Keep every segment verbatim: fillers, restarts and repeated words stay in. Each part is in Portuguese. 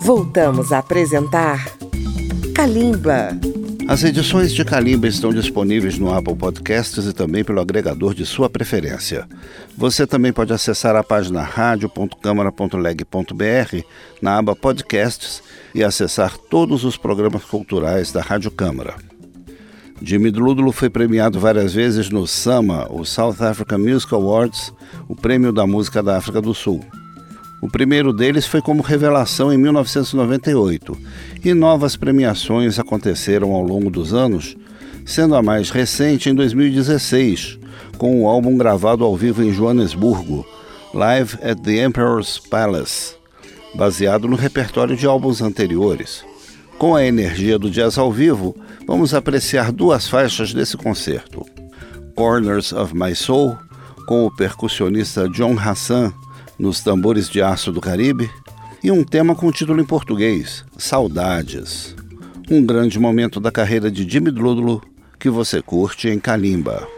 Voltamos a apresentar Kalimba. As edições de Kalimba estão disponíveis no Apple Podcasts e também pelo agregador de sua preferência. Você também pode acessar a página radio ponto câmara ponto leg ponto br na aba Podcasts e acessar todos os programas culturais da Rádio Câmara. Jimmy Dludlo foi premiado várias vezes no SAMA, o South African Music Awards, o prêmio da música da África do Sul. O primeiro deles foi como revelação em mil novecentos e noventa e oito, e novas premiações aconteceram ao longo dos anos, sendo a mais recente em dois mil e dezesseis, com o álbum gravado ao vivo em Joanesburgo, Live at the Emperor's Palace, baseado no repertório de álbuns anteriores. Com a energia do jazz ao vivo, vamos apreciar duas faixas desse concerto. Corners of My Soul, com o percussionista John Hassan, nos tambores de aço do Caribe, e um tema com título em português, Saudades. Um grande momento da carreira de Jimmy Dludlo que você curte em Kalimba.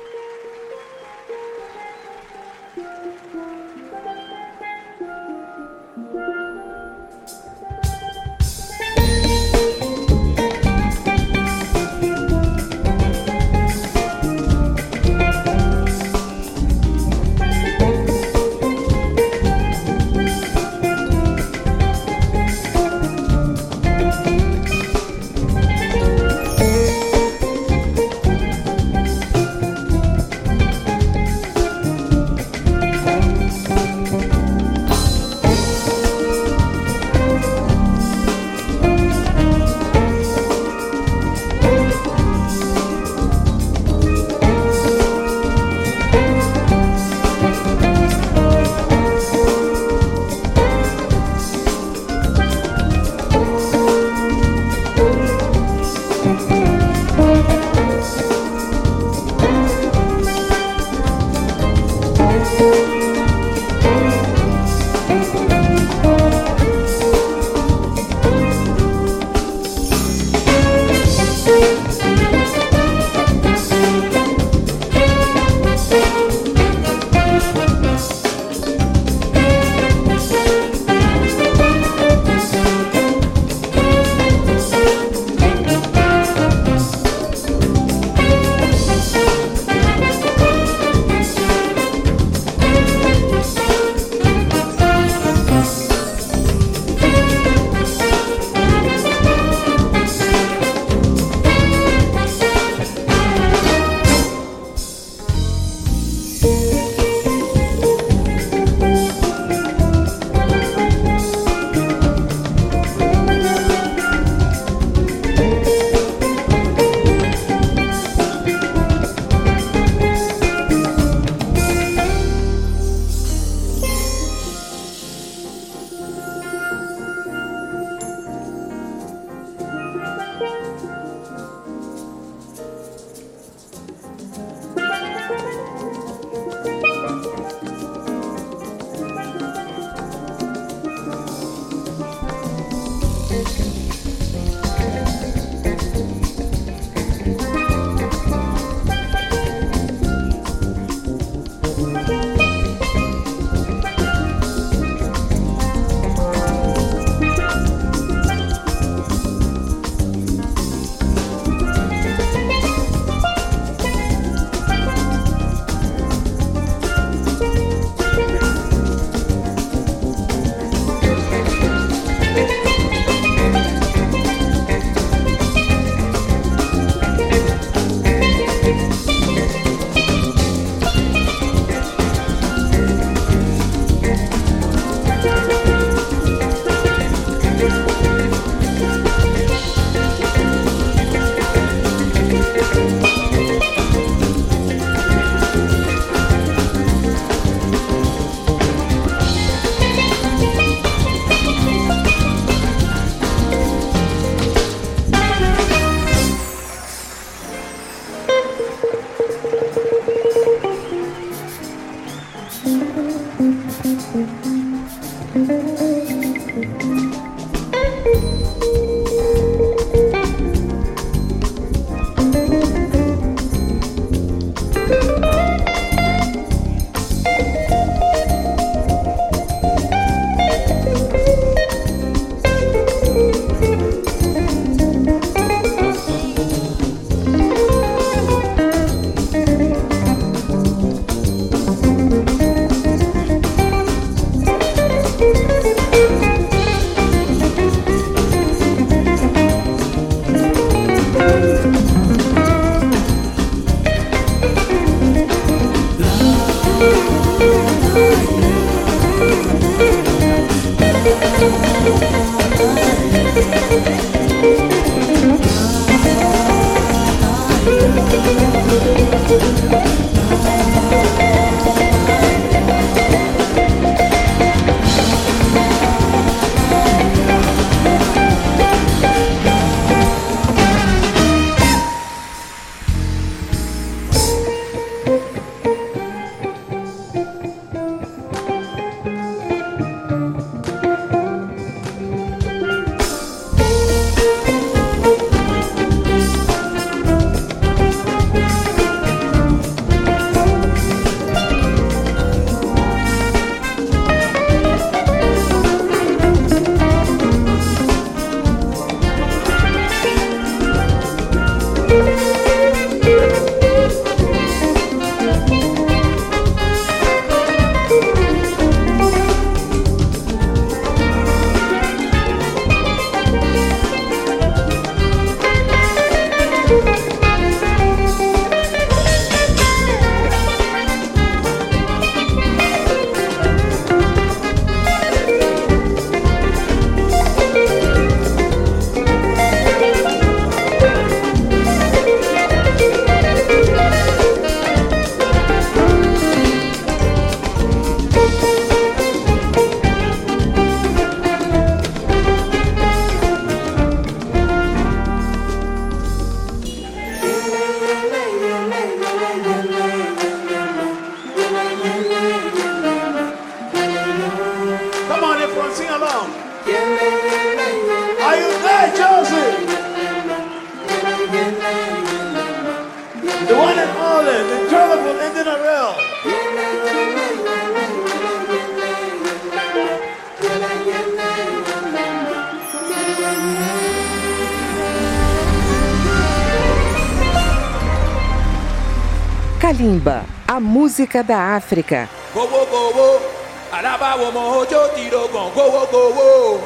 Kalimba, a música da África. Gowo gowo, alaba wo mo ojo tiro gan gowo gowo.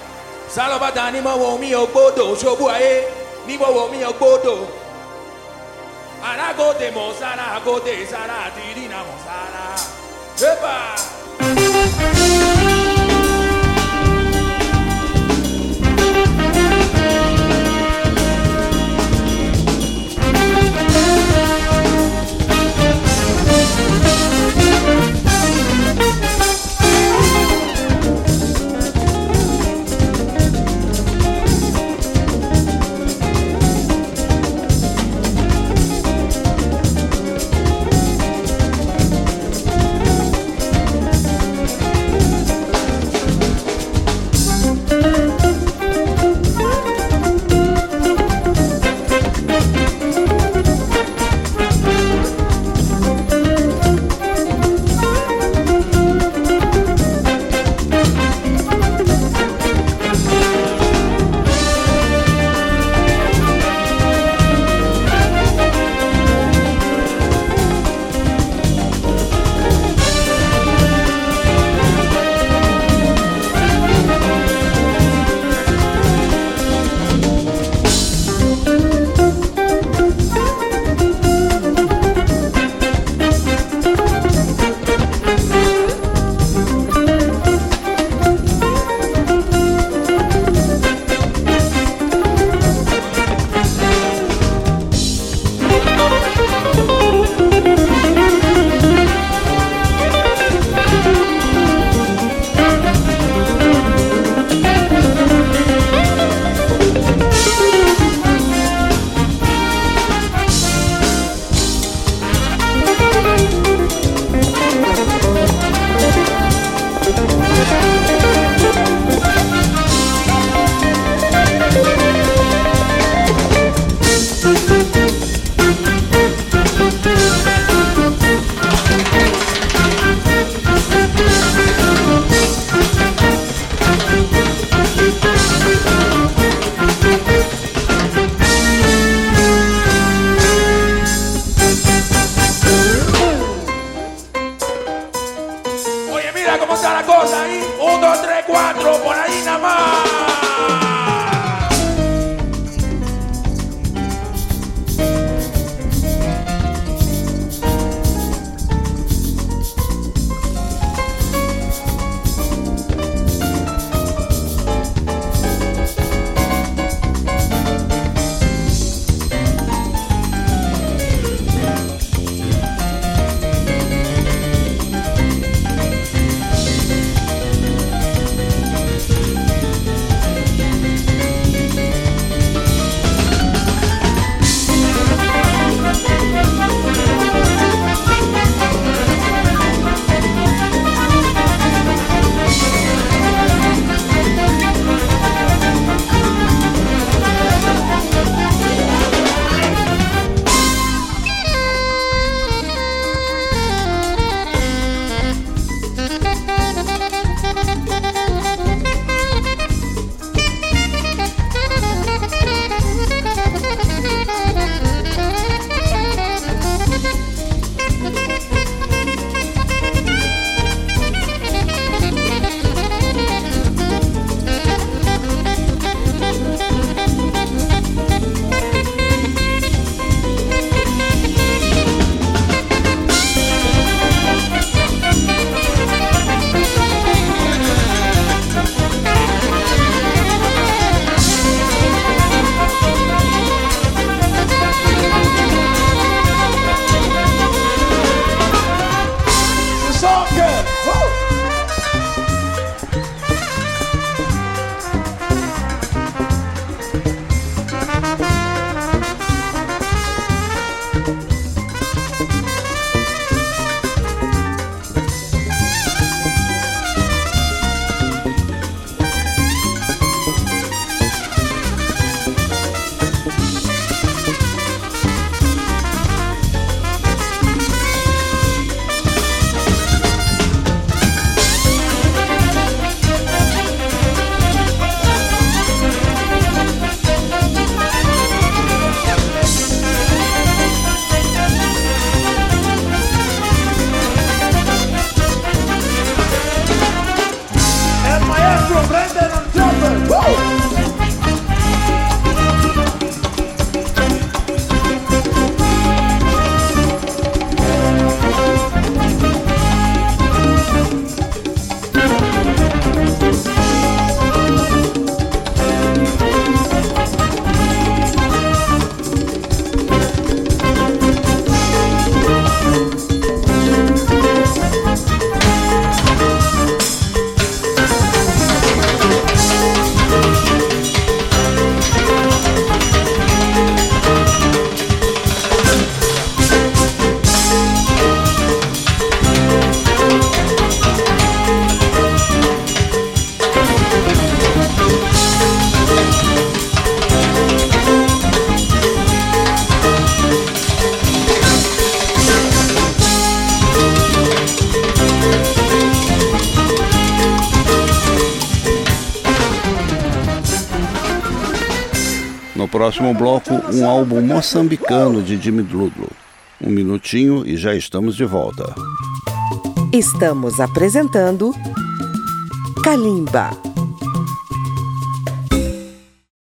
Salobata ni mo wo mi ogbodo ṣobu ayé ni mo wo mi ogbodo. Aragote mo sara agote sara tirina mo sara. Epa. No próximo bloco, um álbum moçambicano de Jimmy Dludlu. Um minutinho e já estamos de volta. Estamos apresentando Kalimba.